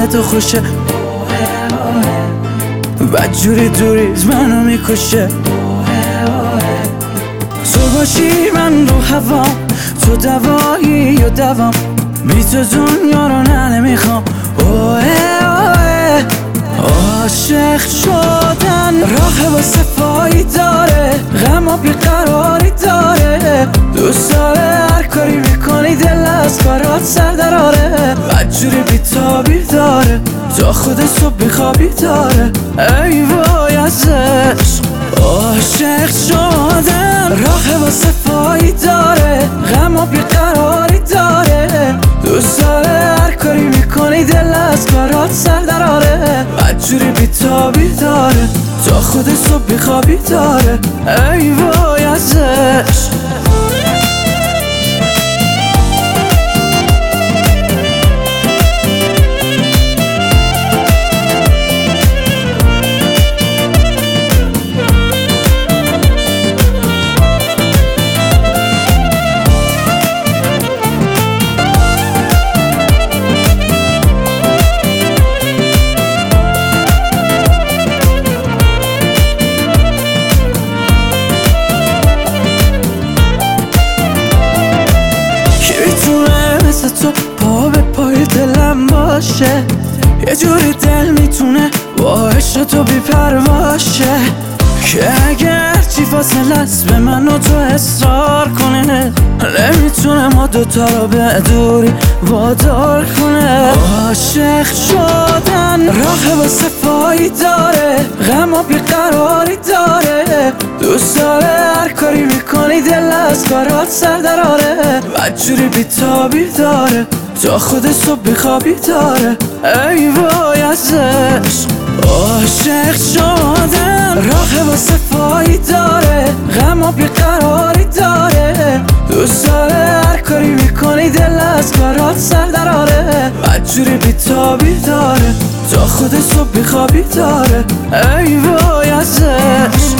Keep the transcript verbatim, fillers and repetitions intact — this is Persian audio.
تو خوشه، بد جوری دوریت منو میکشه. تو باشی من رو هوام، تو دوایی یا دوام، بی تو دنیا رو نه نمیخوام. اوه اوه عاشق شدن راه واسه پایی داره، غم و بیقراری داره. دوست داره هر کاری میکنی دل از کارات سر دراره، بدجوری بیتابی داره تا خود صبح بیخوابی داره. ای وای از عشق عاشق شدن راه واسه پایی داره، غم و بیقراری داره. دوست داره هر کاری میکنی دل از کارات سر دراره، بدجوری بیتابی داره تا خود صبح بیخوابی داره. ای وای از عشق. تو پا به پای دلم باشه، یه جوری دل میتونه با عشق تو بی پرواشه، که اگر چی فاصله است به من و تو اصرار کنه، نمیتونه ما دوتا رو به دوری وادار کنه. عاشق شدن راه واسه پایی داره، غم و بیقراری داره. دوست داره هر کاری میکنی دل از کارات سر دراره، بدجوری بیتابی داره تا خود صبح بیخوابی داره. ای وای از عشق عاشق شدن راه واسه پایی داره، غم و بیقراری داره. دوست داره هر کاری میکنی دل از کارات سر دراره، بدجوری بیتابی داره تا خود صبح بیخوابی داره. ای وای از عشق.